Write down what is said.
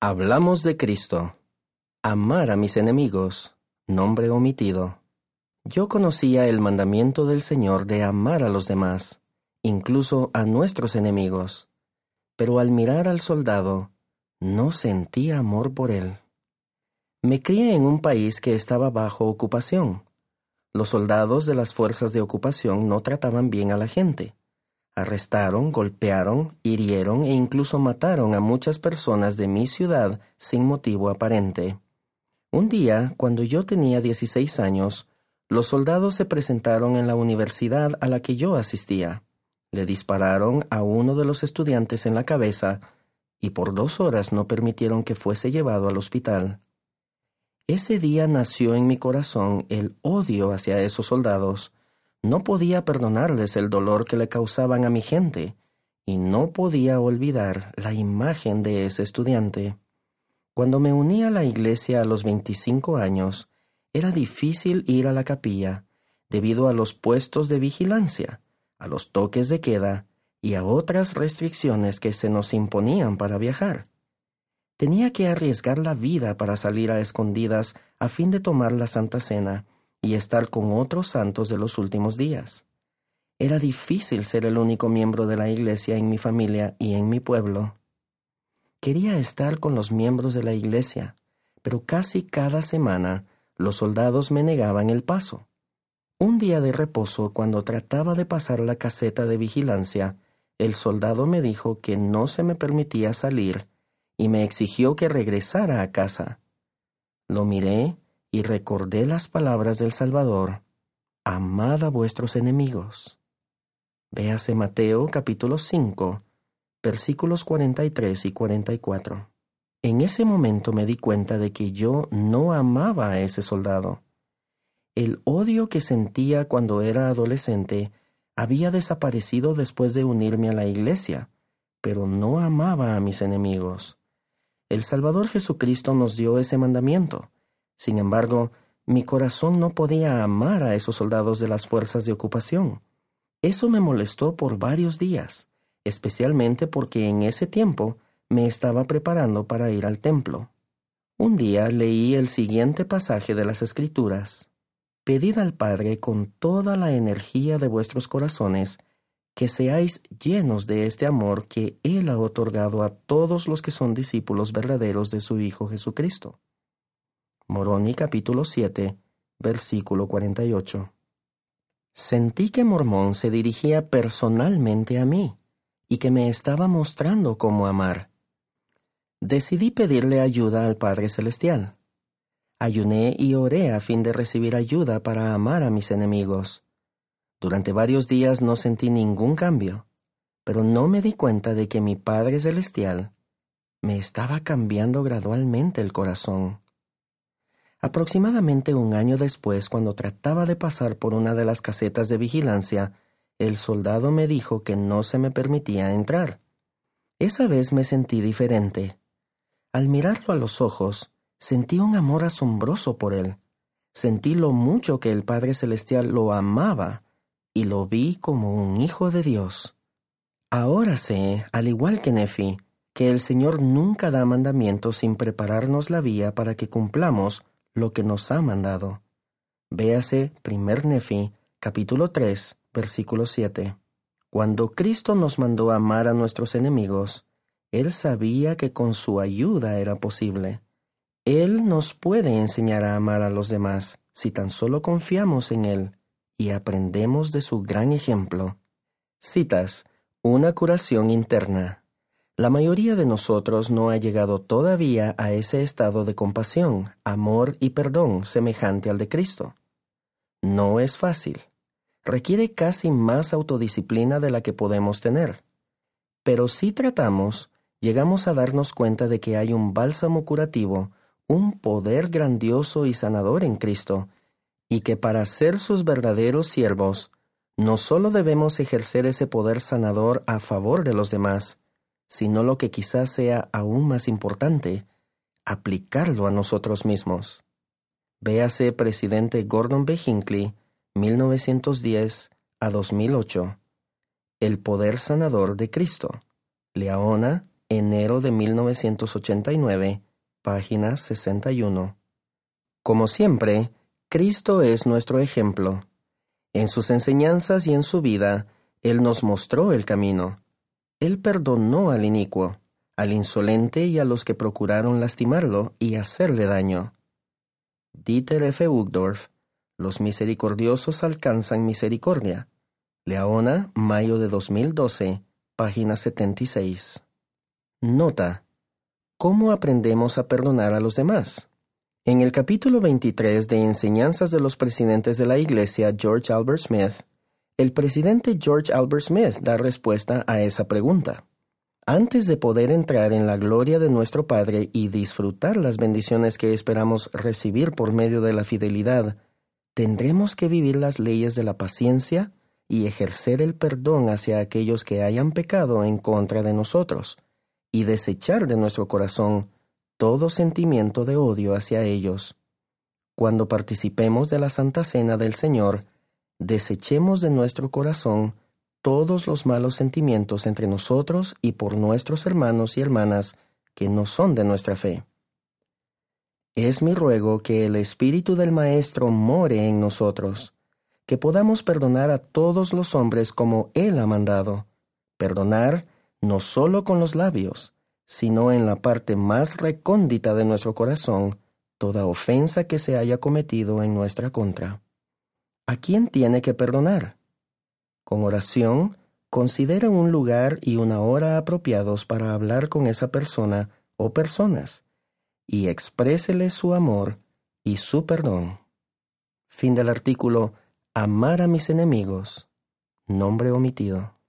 Hablamos de Cristo. Amar a mis enemigos. Nombre omitido. Yo conocía el mandamiento del Señor de amar a los demás, incluso a nuestros enemigos. Pero al mirar al soldado, no sentí amor por él. Me crié en un país que estaba bajo ocupación. Los soldados de las fuerzas de ocupación no trataban bien a la gente. Arrestaron, golpearon, hirieron e incluso mataron a muchas personas de mi ciudad sin motivo aparente. Un día, cuando yo tenía 16 años, los soldados se presentaron en la universidad a la que yo asistía. Le dispararon a uno de los estudiantes en la cabeza y por 2 horas no permitieron que fuese llevado al hospital. Ese día nació en mi corazón el odio hacia esos soldados. No podía perdonarles el dolor que le causaban a mi gente, y no podía olvidar la imagen de ese estudiante. Cuando me uní a la iglesia a los 25 años, era difícil ir a la capilla, debido a los puestos de vigilancia, a los toques de queda y a otras restricciones que se nos imponían para viajar. Tenía que arriesgar la vida para salir a escondidas a fin de tomar la Santa Cena y estar con otros santos de los últimos días. Era difícil ser el único miembro de la iglesia en mi familia y en mi pueblo. Quería estar con los miembros de la iglesia, pero casi cada semana los soldados me negaban el paso. Un día de reposo, cuando trataba de pasar la caseta de vigilancia, el soldado me dijo que no se me permitía salir y me exigió que regresara a casa. Lo miré y recordé las palabras del Salvador: amad a vuestros enemigos. Véase Mateo capítulo 5, versículos 43 y 44. En ese momento me di cuenta de que yo no amaba a ese soldado. El odio que sentía cuando era adolescente había desaparecido después de unirme a la iglesia, pero no amaba a mis enemigos. El Salvador Jesucristo nos dio ese mandamiento. Sin embargo, mi corazón no podía amar a esos soldados de las fuerzas de ocupación. Eso me molestó por varios días, especialmente porque en ese tiempo me estaba preparando para ir al templo. Un día leí el siguiente pasaje de las Escrituras: Pedid al Padre con toda la energía de vuestros corazones, que seáis llenos de este amor que Él ha otorgado a todos los que son discípulos verdaderos de su Hijo Jesucristo. Moroni capítulo 7, versículo 48. Sentí que Mormón se dirigía personalmente a mí y que me estaba mostrando cómo amar. Decidí pedirle ayuda al Padre Celestial. Ayuné y oré a fin de recibir ayuda para amar a mis enemigos. Durante varios días no sentí ningún cambio, pero no me di cuenta de que mi Padre Celestial me estaba cambiando gradualmente el corazón. Aproximadamente 1 año después, cuando trataba de pasar por una de las casetas de vigilancia, el soldado me dijo que no se me permitía entrar. Esa vez me sentí diferente. Al mirarlo a los ojos, sentí un amor asombroso por él. Sentí lo mucho que el Padre Celestial lo amaba y lo vi como un hijo de Dios. Ahora sé, al igual que Nefi, que el Señor nunca da mandamientos sin prepararnos la vía para que cumplamos lo que nos ha mandado. Véase 1 Nefi, capítulo 3, versículo 7. Cuando Cristo nos mandó amar a nuestros enemigos, Él sabía que con su ayuda era posible. Él nos puede enseñar a amar a los demás si tan solo confiamos en Él y aprendemos de su gran ejemplo. Citas: una curación interna. La mayoría de nosotros no ha llegado todavía a ese estado de compasión, amor y perdón semejante al de Cristo. No es fácil. Requiere casi más autodisciplina de la que podemos tener. Pero si tratamos, llegamos a darnos cuenta de que hay un bálsamo curativo, un poder grandioso y sanador en Cristo, y que para ser sus verdaderos siervos, no solo debemos ejercer ese poder sanador a favor de los demás, sino lo que quizás sea aún más importante, aplicarlo a nosotros mismos. Véase Presidente Gordon B. Hinckley, 1910 a 2008. El poder sanador de Cristo. Leona, enero de 1989, página 61. Como siempre, Cristo es nuestro ejemplo. En sus enseñanzas y en su vida, Él nos mostró el camino. Él perdonó al inicuo, al insolente y a los que procuraron lastimarlo y hacerle daño. Dieter F. Uchtdorf, Los misericordiosos alcanzan misericordia. Leona, mayo de 2012, página 76. Nota: ¿cómo aprendemos a perdonar a los demás? En el capítulo 23 de Enseñanzas de los Presidentes de la Iglesia, George Albert Smith, el presidente George Albert Smith da respuesta a esa pregunta. Antes de poder entrar en la gloria de nuestro Padre y disfrutar las bendiciones que esperamos recibir por medio de la fidelidad, tendremos que vivir las leyes de la paciencia y ejercer el perdón hacia aquellos que hayan pecado en contra de nosotros, y desechar de nuestro corazón todo sentimiento de odio hacia ellos. Cuando participemos de la Santa Cena del Señor, desechemos de nuestro corazón todos los malos sentimientos entre nosotros y por nuestros hermanos y hermanas que no son de nuestra fe. Es mi ruego que el Espíritu del Maestro more en nosotros, que podamos perdonar a todos los hombres como Él ha mandado, perdonar no solo con los labios, sino en la parte más recóndita de nuestro corazón, toda ofensa que se haya cometido en nuestra contra. ¿A quién tiene que perdonar? Con oración, considera un lugar y una hora apropiados para hablar con esa persona o personas, y exprésele su amor y su perdón. Fin del artículo Amar a mis enemigos. Nombre omitido.